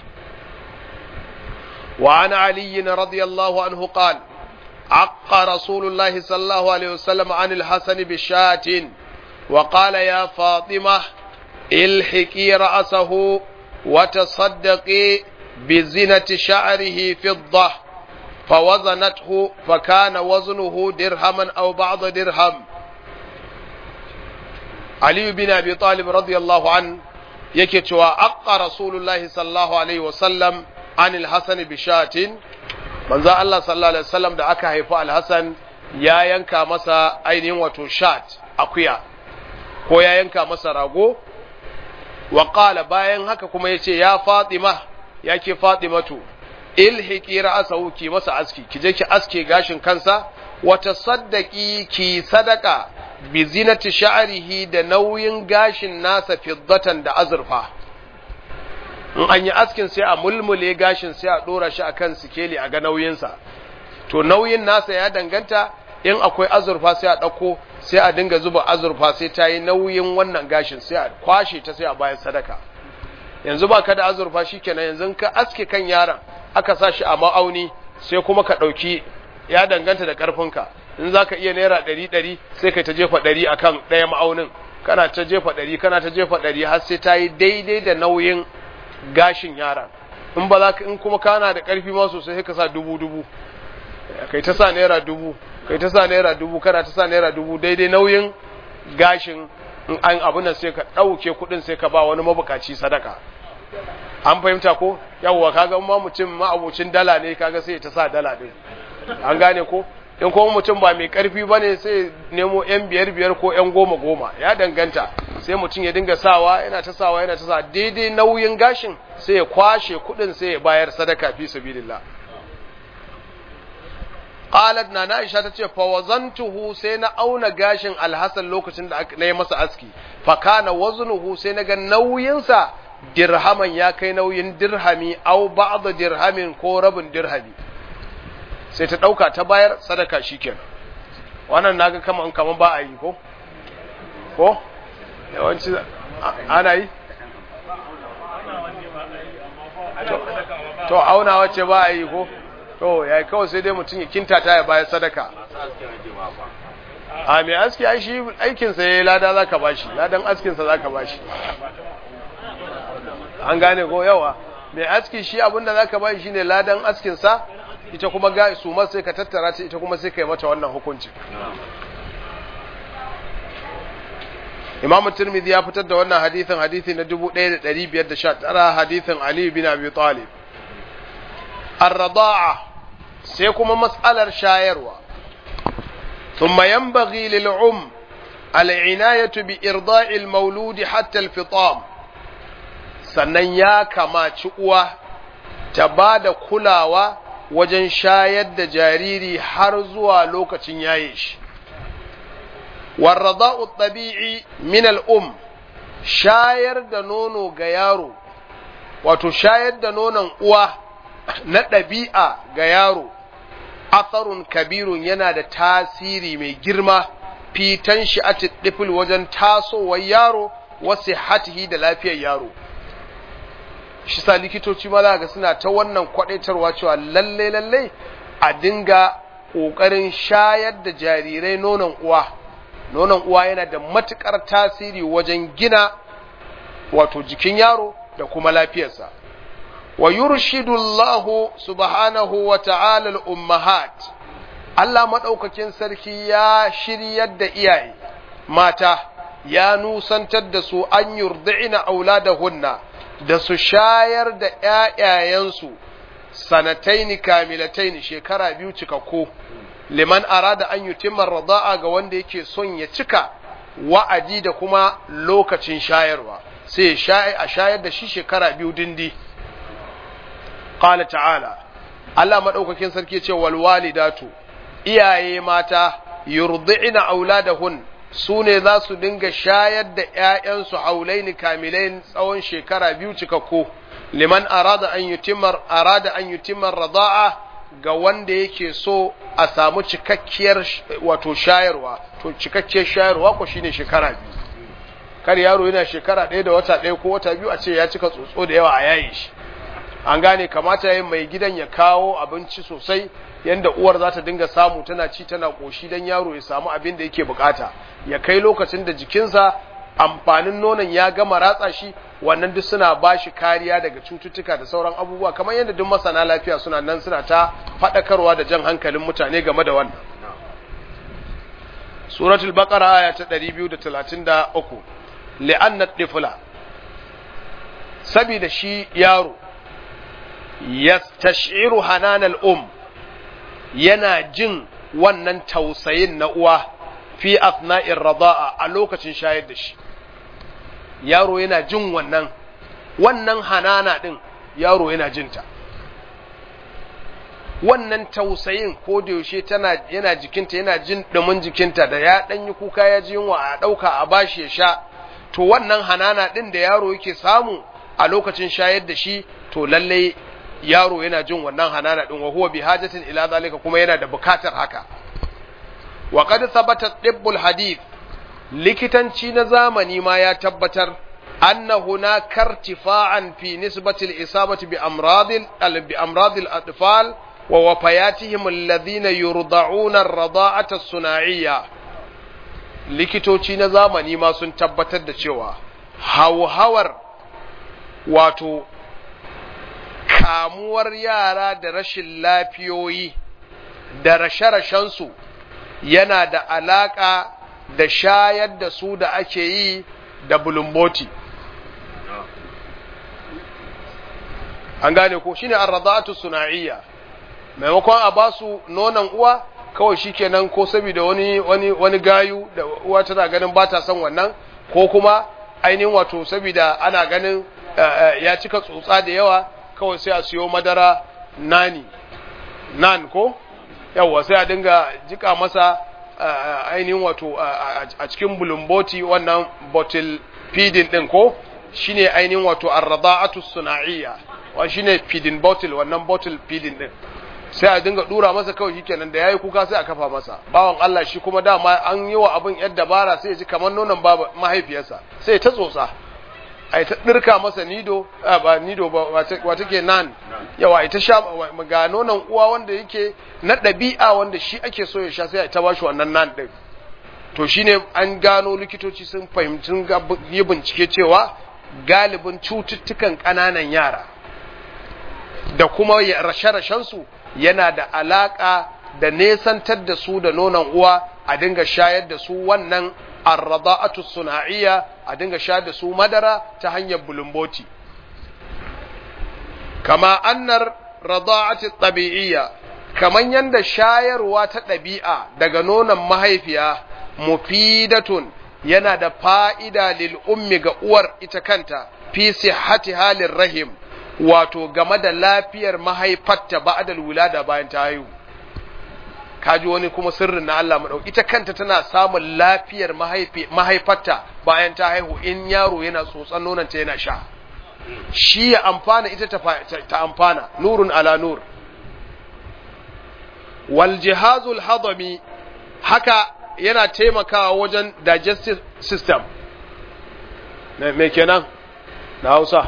Wa ana aliyin radiyallahu anhu qala aqqa rasulullahi sallallahu alaihi wasallam anil hasan bi shatin وقال يا فاطمة الحقي رأسه وتصدقي بزنة شعره فضة، فوزنته فكان وزنه درهما أو بعض درهم. علي بن أبي طالب رضي الله عنه يكتوى أقى رسول الله صلى الله عليه وسلم عن الحسن بشات، من ذا الله صلى الله عليه وسلم دعك هيفاء الحسن يا ينكا مسا أين وتشات أقيا، ko ya yanka masa rago. Wa qala, bayan haka kuma yace ya Fatima, yake Fatimatu, ilhiqi ra'sahu, ki masa aski, ki je ki aske gashin kansa, wa tasaddaqi, ki sadaka bi zinati sha'rihi, da nauyin gashin nasa fiddatan, da azurfa. In an yi askin sai a mulmule gashin, sai a dora shi akan sikeli a ga nauyinsa, to nauyin nasa ya danganta. In akwai azurfa sai a ɗauko, sai a dinga zuba azurfa sai ta yi nauyin wannan gashin, sai a kwashe ta, sai a bayan sadaka. Yanzu ba ka da azurfa, shi kenan yanzu ka aske kan yaron, aka sa shi a ma'auni, sai kuma ka ɗauki ya danganta da karfinka in zaka iya naira 100 sai kai ta jefa 100 akan ɗaya ma'aunin kana ta jefa 100 kana ta jefa 100 har sai ta yi daidai da nauyin gashin yaran in ba za ka in kuma kana da karfi ma sosai sai ka sa 1000 kai ta sa naira 1000 kai ta sa naira 1000 kana ta sa naira 1000 daidai nauyin gashin in an abu nan sai ka ɗauke kuɗin sai ka ba wani mabukaci sadaka an fahimta ko yawwa kaga ma mutum ma abocin dala ne kaga sai ta sa dala din an gane ko in kuma mutum ba mai karfi bane sai nemo yan 5 ko yan 10 ya danganta sai mutum ya dinga sawa yana ta sa daidai nauyin gashin sai ya kwashe kuɗin sai ya bayar sadaka fi sabilillah qalat na Aisha tace fa wazantuhu sai na auna gashin Al-Hasan lokacin da na yi masa aski fa kana waznuhu sai naga nauyin sa dirhaman ya kai nauyin dirhami aw ba'd dirhamin ko rabin dirhami sai ta dauka ta bayar sadaka shikenan wannan naga kaman ba a yi ko yawanci ana yi to auna wace ba a yi ko to yayi kawai sai dai mutum ya kinta ta ya bayar sadaka a mai aski ai shi aikin sa yayi lada zaka bashi ladan askin sa zaka bashi an gane ko yawa mai aski shi abinda zaka bashi shine ladan askin sa ita kuma ga su ma sai ka tattara ta ita kuma sai kai mata wannan hukunci Imam Tirmidhi ya fitar da wannan hadisi na 1519 hadisin Ali bin Abi Talib الرضاعة سيكون مسألة شايروا ثم ينبغي للعم العناية بإرضاء المولود حتى الفطام sannan ya kamaci uwa ta ba da kulawa wajen shayar da jariri har zuwa lokacin yaye shi warrada'u tabi'i min al'um shayar da nono ga yaro wato shayar da nonon uwa na ɗabi'a ga yaro atharun kabirun yana da tasiri mai girma fitan shi a tiɗifil wajen tasowar yaro wasu hatihi da lafiyar yaro shi sa likitoci ma za ga suna ta wannan kwaɗaitarwa cewa lalle a dinga ƙoƙarin shayar da jarirai nonon uwa yana da matuƙar tasiri wajen gina wato jikin yaro da kuma lafiyarsa wa yurshidu Allah subhanahu wa ta'ala al-ummahat Allah madaukakin sarki ya shiryar da iyaye mata ya nusantar da su an yurdi'ina auladahunna da su shayar da ƴaƴayensu sanataini kamilataini shekara 2 cikakku liman arada an yutimma rida'a ga wanda yake son ya cika wa'adi da kuma lokacin shayarwa sai a shayar da shi shekara 2 dindi qala ta'ala Allah madaukakin sarki ce wal walidatu iyaye mata yurdi'ina auladahun sune za su dinga shayar da ƴaƴansu haulaini kamilain tsawon shekara 2 cikakku liman arada an yutimma rida'a ga wanda yake so a samu cikakkiyar wato shayarwa to cikakkiyar shayarwa ko shine shekara 2 kar yaro yana shekara 1 da wata 1 ko wata 2 a ce ya cika tsotso da yawa a yayin shi an gane kamata yayin mai gidan ya kawo abinci sosai yanda uwar za ta dinga samu tana ci tana koshi dan yaro ya samu abin da yake bukata ya kai lokacin da jikinsa amfanin nonon ya gama ratsa shi wannan duk suna bashi kariya daga cututtuka da sauran abubuwa kamar yadda duk masana lafiya suna nan suna ta fadakarwa da jan hankalin mutane game da wannan suratul baqara aya ta 233 li'anna tifla sabida shi yaro yastashiru hananal yana jin wannan tausayin na uwa fi athna'ir rida'a a lokacin shayar da shi yaro yana jin wannan hanana din yaro yana jinta wannan tausayin ko da yaushe yana jikinta yana jin dumin jikinta da ya dan yi kuka ya ji yunwa a dauka a bashi ya sha to wannan hanana din da yaro yake samu a lokacin shayar da shi to lalle yaro yana jin wannan hanana din wa huwa bihajatin ila zalika kuma yana da bukatar haka wa qad thabata tibbul hadith likitanci na zamani ma ya tabbatar anna hunaka irtifa'an fi nisbati al-isabati bi amradil atfal wa wafayatihim alladhina yurda'una ar-rada'ata as-suna'iyya likitoci na zamani ma sun tabbatar da cewa hauhawar wato kamuwar yara da rashin lafiyoyi da rashe-rashensu yana da alaka da shayar da su da ake yi da bulumboti. An gane ko shine ar-rada'atu suna'iyya, maimakon a ba su nonon uwa kawai shikenan, ko saboda wani gayu da uwa tana ganin ba ta son wannan, ko kuma ainihin wato saboda ana ganin ya cika tsotsa da yawa, kawai sai a siyo madara nan ko yawa sai a dinga jika masa ainihin wato a cikin bulumboti, wannan bottle feeding din ko shine ainihin wato ar-rada'atu suna'iyya, wa shine feeding bottle, wannan bottle feeding din sai a dinga dura masa kawai shikenan da yayi kuka sai a kafa masa. Bawan Allah shi kuma dama an yi wa abin yadda bara, sai ya ji kamar nonon baba mahaifiyarsa, sai ta tsotsa ai ta dirka masa nido ba nido ba wata ke nan yawa ai ta sha ga nonon uwa wanda yake na dabi'a wanda shi ake so ya sha, sai ai ta bashi wannan nan din. To shine an gano likitoci sun fahimci yi bincike cewa galibin cututtukan ƙananan yara da kuma rashe-rashensu yana da alaƙa da nesantar da su da nonon uwa, a dinga shayar da su wannan ar-rada'atu suna'iyya, a dinga shayar da su madara ta hanyar bulumboti. Kama annar rada'atu tabi'iyya, kaman yanda shayarwa ta ɗabi'a daga nonon mahaifiya mufidatun yana da fa'ida lil ummi ga uwar ita kanta, fi sihhati halin rahim, wato game da lafiyar mahaifarta ba'dal wulada bayan ta haihu. Kaji wani kuma sirrin na Allah madauki, ita kanta tana samun lafiyar mahaifarta bayan ta haihu in yaro yana tsotsan nonanta yana sha, shi ya amfana ita ta amfana, nurun ala nur. Wal jihazul hadami, haka yana taimakawa wajen digestive system. Me kenan na Hausa?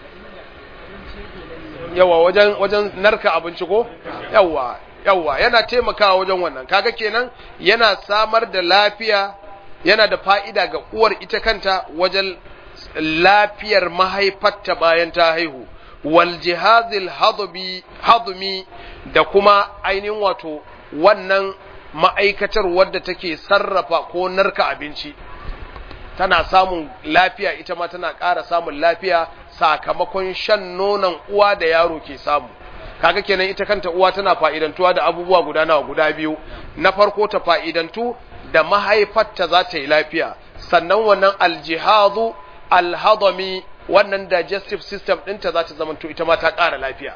Yawa wajen narka abinci ko? Yawa yana taimakawa wajen wannan. Kaga kenan yana samar da lafiya, yana da fa'ida ga uwar ita kanta wajen lafiyar mahaifarta bayan ta haihu. Wal jihazil hadmi, da kuma ainihin wato wannan ma'aikatar wadda take sarrafa ko narka abinci, tana samun lafiya, ita ma tana ƙara samun lafiya sakamakon shan nonon uwa da yaro ke samu. Kaga kenan ita kanta uwa tana fa'idantuwa da abubuwa guda biyu. Na farko ta fa'idantu da mahaifarta za ta yi lafiya, sannan wannan aljihazu alhadami, wannan digestive system ɗinta za ta zamanto ita ma ta ƙara lafiya.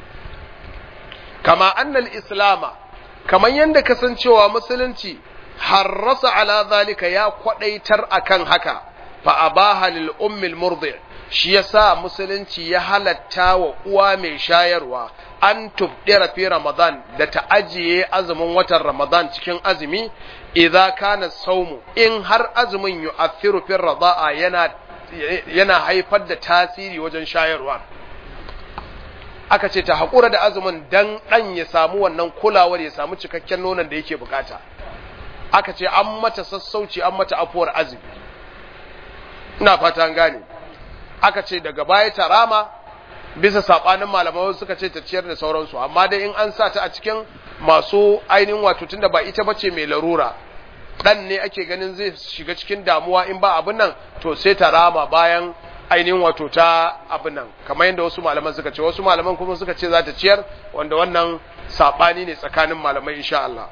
Kama annal islama, kamar yadda kasancewa musulunci harrasa ala zalika, ya kwadaitar akan haka, fa abaha lil ummil murdi, shi yasa musulunci ya halatta wa uwa mai shayarwa an tubdira fi ramadan, da ta ajiye azumin watan ramadan cikin azumi, idza kana saumu, in har azumin yu'athiru fi rada'a, yana haifar da tasiri wajen shayarwa. Aka ce ta haƙura da azumin dan ɗan ya samu wannan kulawar, ya samu cikakken nonon da yake bukata. Aka ce an mata sassauci, an mata afuwar azumi. Ina fata an gane. Aka ce daga baya ta rama, bisa saɓanin malamai suka ce ta ciyar da sauransu, amma dai in an sa ta a cikin masu ainihin wato, tunda ba ita bace mai larura, ɗan ne ake ganin zai shiga cikin damuwa in ba abin nan, to sai ta rama bayan ainihin wato ta abin nan, kamar yadda wasu malaman suka ce. Wasu malaman kuma suka ce za ta ciyar, wanda wannan saɓani ne tsakanin malamai insha Allah.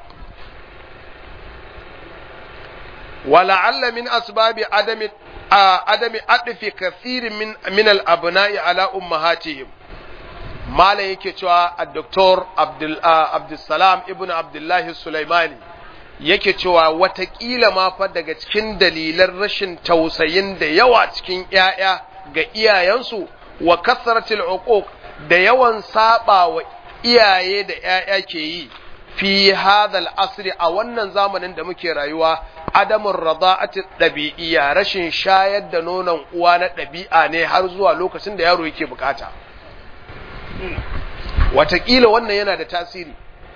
Wala'alla min asbabi adami adfi kathirin min al-abna'i ala ummahatihim, malam yake cewa Dr. Abdulsalam ibn Abdullahi Sulaimani yake cewa watakila ma fa daga cikin dalilan rashin tausayin da yawa cikin ‘ya'ya ga iyayensu, wa kasratil uquq, da yawan saba wa iyaye da ‘ya'ya ke yi, fi hadhal asri, a wannan zamanin da muke rayuwa, adamun rada'ati ɗabi'iyya, rashin shayar da nonon uwa na ɗabi'a ne har zuwa lokacin da yaro yake bukata. watakila wannan yana da tasiri.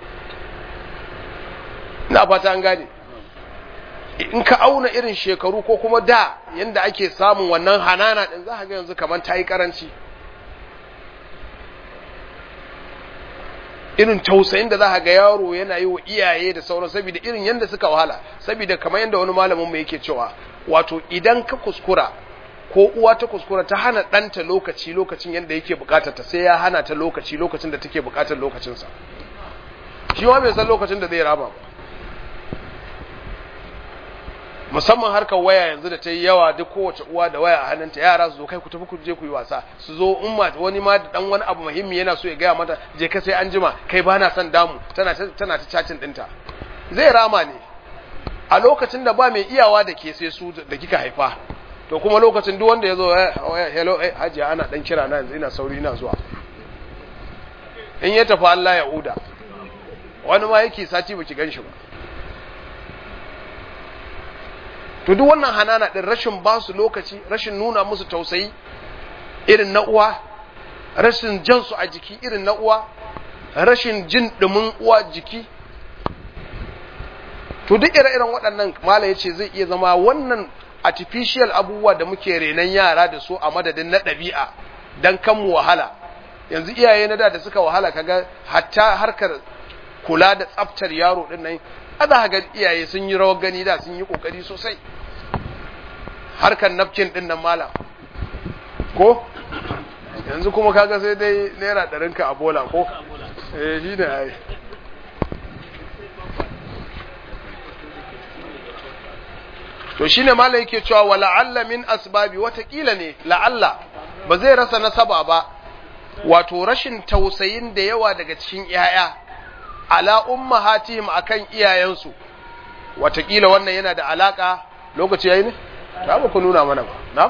Ina fata an gane. In ka auna irin shekaru ko kuma da yanda ake samun wannan hanana din, za ka ga yanzu kamar ta yi karanci. Irin tausayin da za ka ga yaro yana yi wa iyaye da sauran, saboda irin yanda suka wahala, saboda kamar yanda wani malamin mu yake cewa, wato idan ka kuskura ko uwa ta kuskura ta hana ɗanta lokacin yanda yake bukatar ta, sai ya hana ta lokacin da take bukatar lokacinsa. Shi ma bai san lokacin da zai rama ba. Musamman harkar waya yanzu da ta yi yawa, duk kowace uwa da waya a hannunta, yara su zo kai ku tafi ku je ku yi wasa, su zo umma wani ma da dan wani abu muhimmi yana so ya gaya mata, je ka sai an jima, kai ba na son damu, tana ta cacin dinta. Zai rama ne a lokacin da ba mai iyawa da ke sai su da kika haifa. To kuma lokacin duk wanda ya zo, hello hajiya ana dan kira na yanzu, ina sauri ina zuwa. In ya tafi Allah ya uda, wani ma yake sati baki gan shi ba. To duk wannan hanana din, rashin ba su lokaci, rashin nuna musu tausayi irin na uwa, rashin jan su a jiki irin na uwa, rashin jin dumin uwa jiki. To duk ire-iren waɗannan mala yace zai iya zama wannan artificial abubuwa da muke renan yara da su a madadin na ɗabi'a dan kan mu wahala. Yanzu iyaye na da suka wahala, kaga hatta harkar kula da tsaftar yaro din nan, za ga iyaye sun yi rawar gani da, sun yi kokari sosai. Harkar napkin din nan mala ko yanzu kuma kaga sai dai naira 100 ka a bola ko shi ne ai. To shine mala yake cewa wala'alla min asbabi, watakila ne la'alla ba zai rasa nasaba ba, wato rashin tausayin da yawa daga cikin yaya ala ummahatihim akan iyayensu. Watakila wannan yana da alaka, lokaci yayi ne ta ba ku nuna mana ba na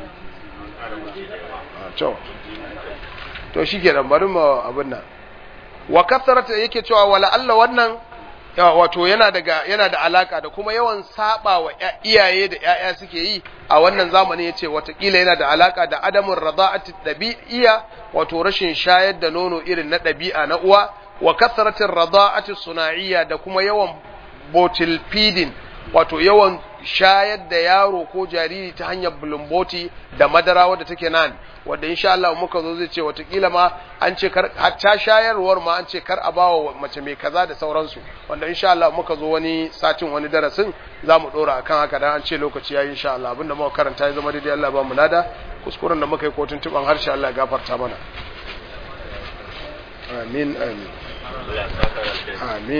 to shikenan bari mu abin nan. Wa kasarata yake cewa wala Allah wannan wato yana da alaka da kuma yawan saba wa iyaye da yaya suke yi a wannan zamani. Yace watakila yana da alaka da adamun rada'ati dabi'iyya, wato rashin shayar da nono irin na dabi'a na uwa, wa kasratir rada'ati suna'iyya, da kuma yawan bottle feeding, wato yawan shayar da yaro ko jariri ta hanyar bulumboti da madara wadda take nan, wanda insha Allah muka zo zai ce watakila ma an ce kar, hatta shayarwar ma an ce kar a bawa mace mai kaza da sauransu, wanda insha Allah muka zo wani satin wani darasin zamu dora akan haka, dan an ce lokaci yayi. Insha Allah abinda muka karanta ya zama daidai, Allah ba mu nada, kuskuren da muka yi ko tuntuban harshe Allah ya gafarta mana. Amin amin amin.